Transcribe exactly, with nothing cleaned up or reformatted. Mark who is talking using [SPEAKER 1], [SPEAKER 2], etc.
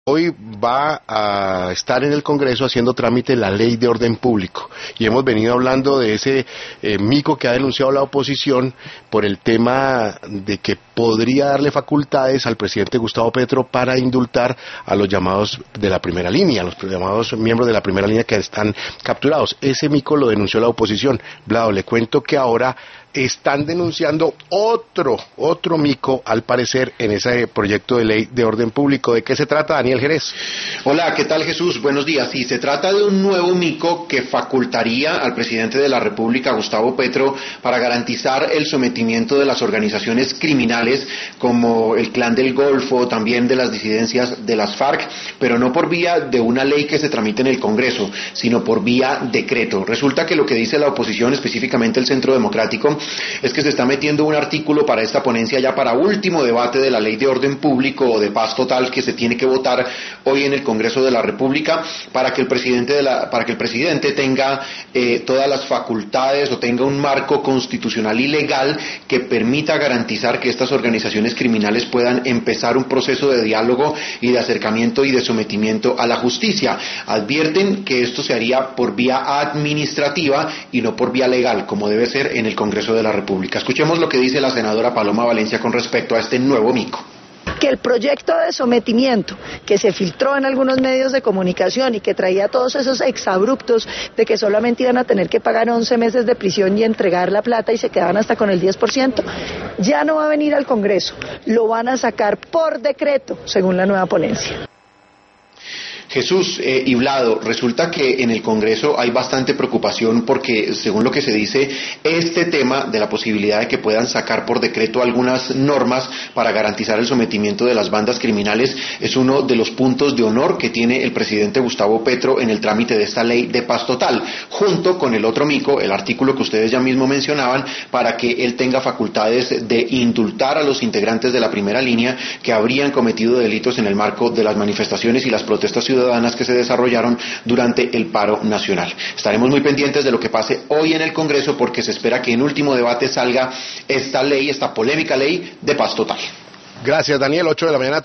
[SPEAKER 1] Hoy va a estar en el Congreso haciendo trámite la ley de orden público y hemos venido hablando de ese eh, mico que ha denunciado la oposición por el tema de que podría darle facultades al presidente Gustavo Petro para indultar a los llamados de la primera línea, a los llamados miembros de la primera línea que están capturados. Ese mico lo denunció la oposición. Vlado, le cuento que ahora están denunciando otro, otro mico, al parecer, en ese proyecto de ley de orden público. ¿De qué se trata, Daniel Jerez?
[SPEAKER 2] Hola, ¿qué tal, Jesús? Buenos días. Sí, se trata de un nuevo mico que facultaría al presidente de la República, Gustavo Petro, para garantizar el sometimiento de las organizaciones criminales como el Clan del Golfo, también de las disidencias de las FARC, pero no por vía de una ley que se tramite en el Congreso, sino por vía decreto. Resulta que lo que dice la oposición, específicamente el Centro Democrático, es que se está metiendo un artículo para esta ponencia ya para último debate de la ley de orden público o de paz total que se tiene que votar hoy en el Congreso de la República para que el presidente de la, para que el presidente tenga eh, todas las facultades o tenga un marco constitucional y legal que permita garantizar que estas organizaciones criminales puedan empezar un proceso de diálogo y de acercamiento y de sometimiento a la justicia. Advierten que esto se haría por vía administrativa y no por vía legal, como debe ser en el Congreso de la República. Escuchemos lo que dice la senadora Paloma Valencia con respecto a este nuevo mico.
[SPEAKER 3] Que el proyecto de sometimiento que se filtró en algunos medios de comunicación y que traía todos esos exabruptos de que solamente iban a tener que pagar once meses de prisión y entregar la plata y se quedaban hasta con el diez por ciento, ya no va a venir al Congreso, lo van a sacar por decreto, según la nueva ponencia.
[SPEAKER 2] Jesús eh, y Vlado, resulta que en el Congreso hay bastante preocupación porque, según lo que se dice, este tema de la posibilidad de que puedan sacar por decreto algunas normas para garantizar el sometimiento de las bandas criminales es uno de los puntos de honor que tiene el presidente Gustavo Petro en el trámite de esta ley de paz total, junto con el otro mico, el artículo que ustedes ya mismo mencionaban, para que él tenga facultades de indultar a los integrantes de la primera línea que habrían cometido delitos en el marco de las manifestaciones y las protestas ciudadanas que se desarrollaron durante el paro nacional. Estaremos muy pendientes de lo que pase hoy en el Congreso porque se espera que en último debate salga esta ley, esta polémica ley de paz total.
[SPEAKER 1] Gracias, Daniel. ocho de la mañana.